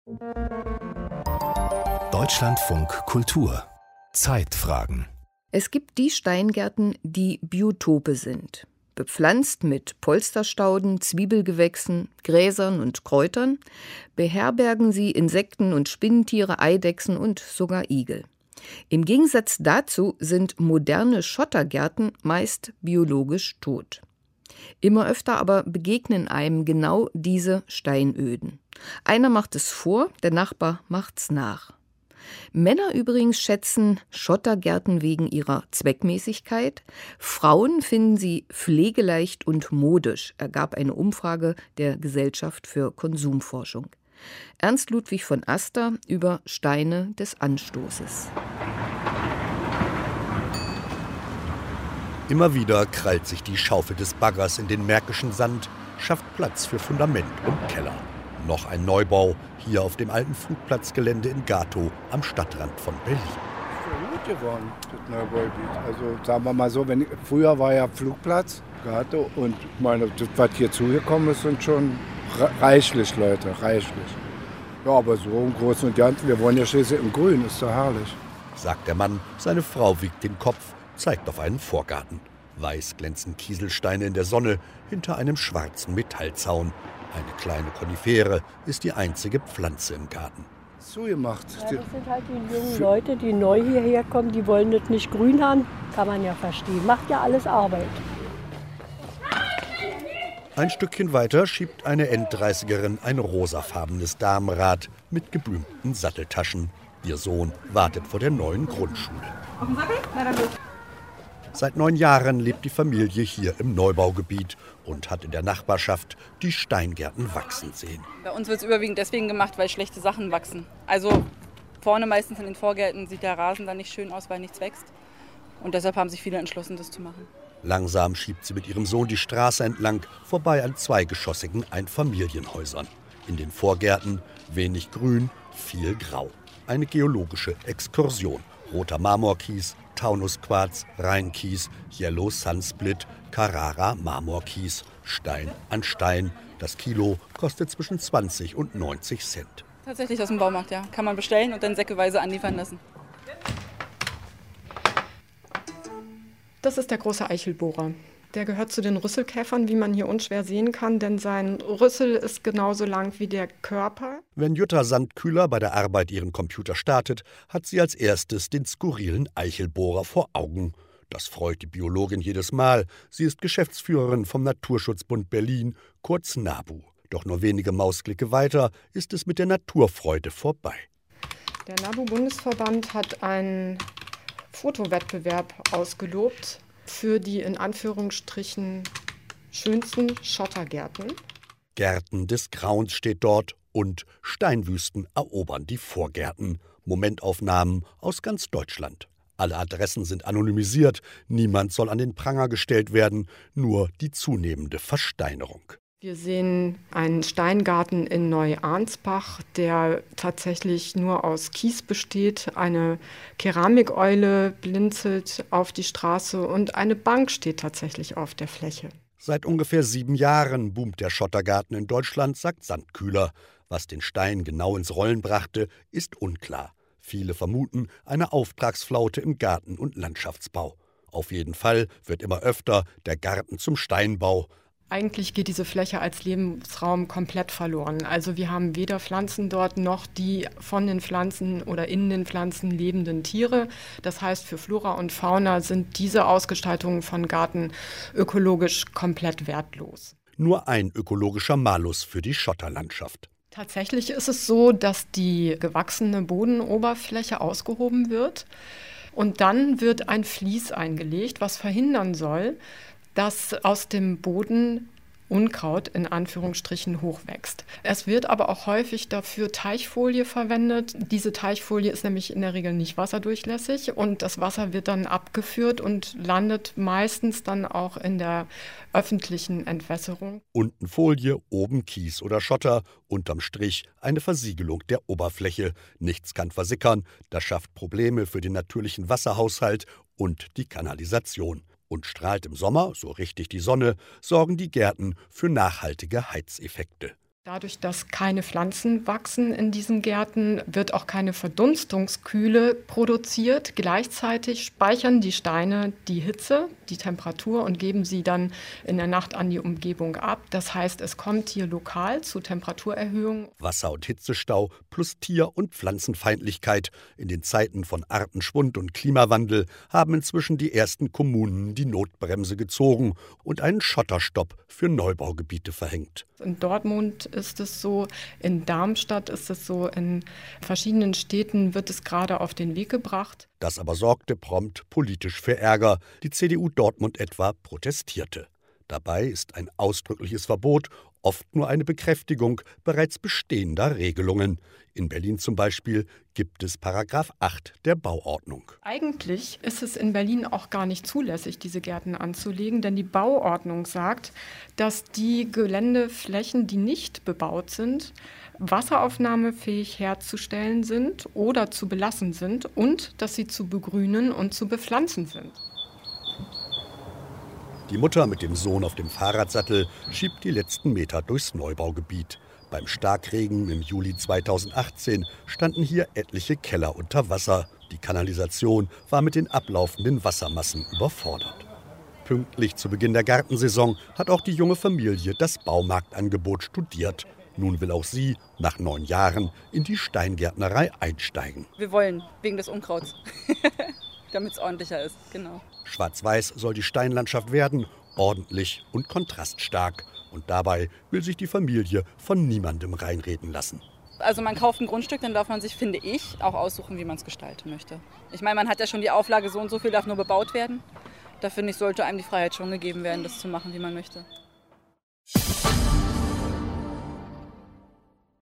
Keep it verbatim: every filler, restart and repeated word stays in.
Deutschlandfunk Kultur Zeitfragen. Es gibt die Steingärten, die Biotope sind. Bepflanzt mit Polsterstauden, Zwiebelgewächsen, Gräsern und Kräutern, beherbergen sie Insekten und Spinnentiere, Eidechsen und sogar Igel. Im Gegensatz dazu sind moderne Schottergärten meist biologisch tot. Immer öfter aber begegnen einem genau diese Steinöden. Einer macht es vor, der Nachbar macht's nach. Männer übrigens schätzen Schottergärten wegen ihrer Zweckmäßigkeit. Frauen finden sie pflegeleicht und modisch, ergab eine Umfrage der Gesellschaft für Konsumforschung. Ernst Ludwig von Aster über Steine des Anstoßes. Immer wieder krallt sich die Schaufel des Baggers in den märkischen Sand, schafft Platz für Fundament und Keller. Noch ein Neubau, hier auf dem alten Flugplatzgelände in Gatow am Stadtrand von Berlin. Das ist ja gut geworden, das Neubaugebiet. Also sagen wir mal so, wenn, früher war ja Flugplatz, Gatow, und ich meine, das, was hier zugekommen ist, sind schon reichlich Leute, reichlich. Ja, aber so im Großen und Ganzen, wir wollen ja schließlich im Grün, ist doch herrlich. Sagt der Mann, seine Frau wiegt den Kopf, zeigt auf einen Vorgarten. Weiß glänzen Kieselsteine in der Sonne hinter einem schwarzen Metallzaun. Eine kleine Konifere ist die einzige Pflanze im Garten. Zugemacht. Ja, das sind halt die jungen Leute, die neu hierher kommen, die wollen das nicht grün haben. Kann man ja verstehen. Macht ja alles Arbeit. Ein Stückchen weiter schiebt eine Enddreißigerin ein rosafarbenes Damenrad mit geblümten Satteltaschen. Ihr Sohn wartet vor der neuen Grundschule. Auf den Sattel? Na dann los. Seit neun Jahren lebt die Familie hier im Neubaugebiet und hat in der Nachbarschaft die Steingärten wachsen sehen. Bei uns wird es überwiegend deswegen gemacht, weil schlechte Sachen wachsen. Also vorne meistens in den Vorgärten sieht der Rasen dann nicht schön aus, weil nichts wächst. Und deshalb haben sich viele entschlossen, das zu machen. Langsam schiebt sie mit ihrem Sohn die Straße entlang, vorbei an zweigeschossigen Einfamilienhäusern. In den Vorgärten wenig Grün, viel Grau. Eine geologische Exkursion. Roter Marmorkies, Taunusquarz, Rheinkies, Yellow Sunsplit, Carrara Marmorkies, Stein an Stein. Das Kilo kostet zwischen zwanzig und neunzig Cent. Tatsächlich aus dem Baumarkt, ja. Kann man bestellen und dann säckeweise anliefern lassen. Das ist der große Eichelbohrer. Der gehört zu den Rüsselkäfern, wie man hier unschwer sehen kann, denn sein Rüssel ist genauso lang wie der Körper. Wenn Jutta Sandkühler bei der Arbeit ihren Computer startet, hat sie als erstes den skurrilen Eichelbohrer vor Augen. Das freut die Biologin jedes Mal. Sie ist Geschäftsführerin vom Naturschutzbund Berlin, kurz NABU. Doch nur wenige Mausklicke weiter ist es mit der Naturfreude vorbei. Der NABU-Bundesverband hat einen Fotowettbewerb ausgelobt für die in Anführungsstrichen schönsten Schottergärten. Gärten des Grauens steht dort und Steinwüsten erobern die Vorgärten. Momentaufnahmen aus ganz Deutschland. Alle Adressen sind anonymisiert, niemand soll an den Pranger gestellt werden, nur die zunehmende Versteinerung. Wir sehen einen Steingarten in Neu-Arnsbach, der tatsächlich nur aus Kies besteht. Eine Keramikeule blinzelt auf die Straße und eine Bank steht tatsächlich auf der Fläche. Seit ungefähr sieben Jahren boomt der Schottergarten in Deutschland, sagt Sandkühler. Was den Stein genau ins Rollen brachte, ist unklar. Viele vermuten eine Auftragsflaute im Garten- und Landschaftsbau. Auf jeden Fall wird immer öfter der Garten zum Steinbau. Eigentlich geht diese Fläche als Lebensraum komplett verloren. Also wir haben weder Pflanzen dort noch die von den Pflanzen oder in den Pflanzen lebenden Tiere. Das heißt, für Flora und Fauna sind diese Ausgestaltungen von Garten ökologisch komplett wertlos. Nur ein ökologischer Malus für die Schotterlandschaft. Tatsächlich ist es so, dass die gewachsene Bodenoberfläche ausgehoben wird und dann wird ein Vlies eingelegt, was verhindern soll, dass aus dem Boden Unkraut in Anführungsstrichen hochwächst. Es wird aber auch häufig dafür Teichfolie verwendet. Diese Teichfolie ist nämlich in der Regel nicht wasserdurchlässig und das Wasser wird dann abgeführt und landet meistens dann auch in der öffentlichen Entwässerung. Unten Folie, oben Kies oder Schotter, unterm Strich eine Versiegelung der Oberfläche. Nichts kann versickern, das schafft Probleme für den natürlichen Wasserhaushalt und die Kanalisation. Und strahlt im Sommer so richtig die Sonne, sorgen die Gärten für nachhaltige Heizeffekte. Dadurch, dass keine Pflanzen wachsen in diesen Gärten, wird auch keine Verdunstungskühle produziert. Gleichzeitig speichern die Steine die Hitze, die Temperatur und geben sie dann in der Nacht an die Umgebung ab. Das heißt, es kommt hier lokal zu Temperaturerhöhungen. Wasser- und Hitzestau plus Tier- und Pflanzenfeindlichkeit. In den Zeiten von Artenschwund und Klimawandel haben inzwischen die ersten Kommunen die Notbremse gezogen und einen Schotterstopp für Neubaugebiete verhängt. In Dortmund ist es so, in Darmstadt ist es so, in verschiedenen Städten wird es gerade auf den Weg gebracht. Das aber sorgte prompt politisch für Ärger. Die C D U Dortmund etwa protestierte. Dabei ist ein ausdrückliches Verbot oft nur eine Bekräftigung bereits bestehender Regelungen. In Berlin zum Beispiel gibt es Paragraph acht der Bauordnung. Eigentlich ist es in Berlin auch gar nicht zulässig, diese Gärten anzulegen, denn die Bauordnung sagt, dass die Geländeflächen, die nicht bebaut sind, wasseraufnahmefähig herzustellen sind oder zu belassen sind und dass sie zu begrünen und zu bepflanzen sind. Die Mutter mit dem Sohn auf dem Fahrradsattel schiebt die letzten Meter durchs Neubaugebiet. Beim Starkregen im Juli zweitausendachtzehn standen hier etliche Keller unter Wasser. Die Kanalisation war mit den ablaufenden Wassermassen überfordert. Pünktlich zu Beginn der Gartensaison hat auch die junge Familie das Baumarktangebot studiert. Nun will auch sie nach neun Jahren in die Steingärtnerei einsteigen. Wir wollen, wegen des Unkrauts, damit es ordentlicher ist, genau. Schwarz-Weiß soll die Steinlandschaft werden, ordentlich und kontraststark. Und dabei will sich die Familie von niemandem reinreden lassen. Also man kauft ein Grundstück, dann darf man sich, finde ich, auch aussuchen, wie man es gestalten möchte. Ich meine, man hat ja schon die Auflage, so und so viel darf nur bebaut werden. Da finde ich, sollte einem die Freiheit schon gegeben werden, das zu machen, wie man möchte.